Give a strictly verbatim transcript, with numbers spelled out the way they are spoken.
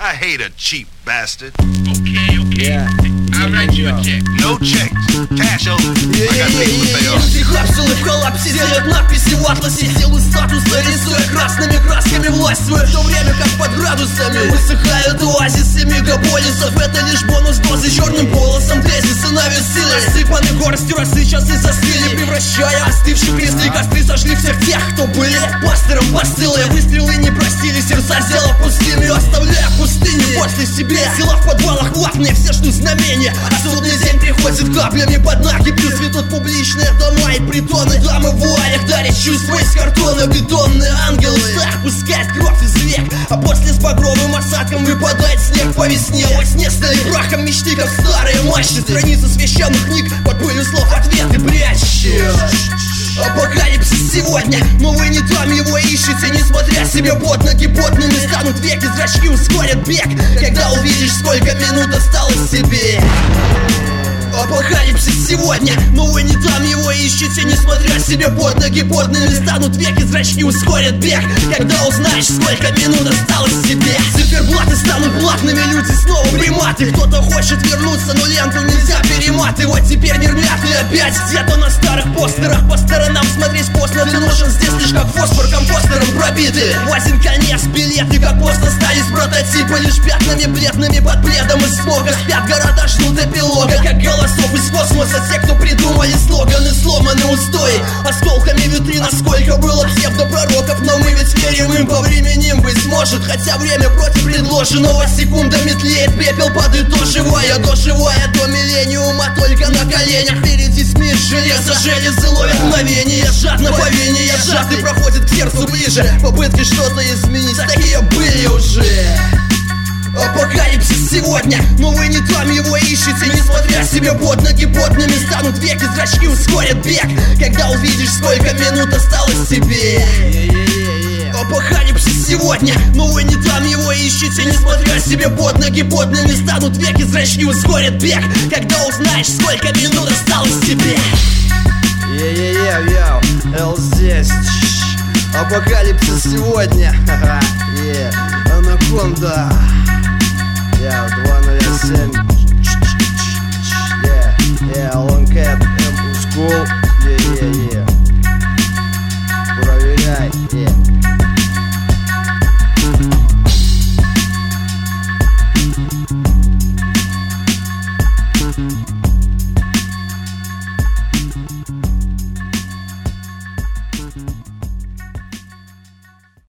I hate a cheap bastard. Okay, okay. Yeah. I'll write you a check. No checks. Cash only. I got things to pay off. Капсулы в коллапсе делят надписи в атласе. Силу статуса рисуя красными красками власть свою. В то время как под градусами высыхают оазисы мегаполисов. Это лишь бонус дозы черным полосом. Тезисы на вес силы рассыпаны горстью росы, часы застыли, превращая остывших креслы. Костры сожгли всех тех, кто были пастором посылы. Выстрелы не простили, сердца сделав пустыми, оставляя пустыни после себя. Сила в подвалах ватные, все ждут знамения. А судный день приходит каплями под ноги. Плюс цветут публичные дома и притоны. Дамы в вуалях дарят чувства из картона. Бетонные ангелы так пускают кровь из век. А после с багровым осадком выпадает снег по весне. Во сне стали прахом мечты, как старые мощи. Страницы священных книг под пылью слов ответы прячешь. Апокалипсис сегодня, но вы не там его ищете. Несмотря себе под ноги, потными станут веки. Зрачки ускорят бег, когда увидишь, сколько минут осталось себе. Апокалипсис сегодня, но вы не там его ищете. Несмотря себе под ноги, потными станут веки. Зрачки ускорят бег, когда узнаешь, сколько минут осталось себе. Циферблаты станут платными, люди снова приматы. Кто-то хочет вернуться, но ленту нельзя перематывать. Теперь нервят и опять где-то на старых постерах. По сторонам смотреть поздно, ты нужен здесь лишь как фосфор компостером пробитый. Вазин конец, билеты как пост остались прототипы. Лишь пятнами бледными под пледом из смога. Спят города, ждут эпилога, как голосов из космоса. Те, кто придумали слоганы, сломаны устои. Осколками витрин, а сколько было псевдопророков. Но мы ведь верим им, повременим, быть сможет. Хотя время против предложенного секундами тлеет пепел, подытоживая, доживая до миллениума. Только на коленях впереди смесь железа. Железы ловят мгновение, жадно повиние. Жадный проходит к сердцу ближе. Попытки что-то изменить, такие были уже. Апокалипсис сегодня, но вы не там его ищете. Несмотря себе под ноги, потными станут веки. Зрачки ускорят бег, когда увидишь, сколько минут осталось тебе. Апокалипсис сегодня, но вы не там его ищете. Несмотря себе под ноги, потными станут веки. Зрачки ускорят бег, когда узнаешь, сколько минут осталось тебе. Е-е-е, йоу, Эл здесь. Апокалипсис сегодня.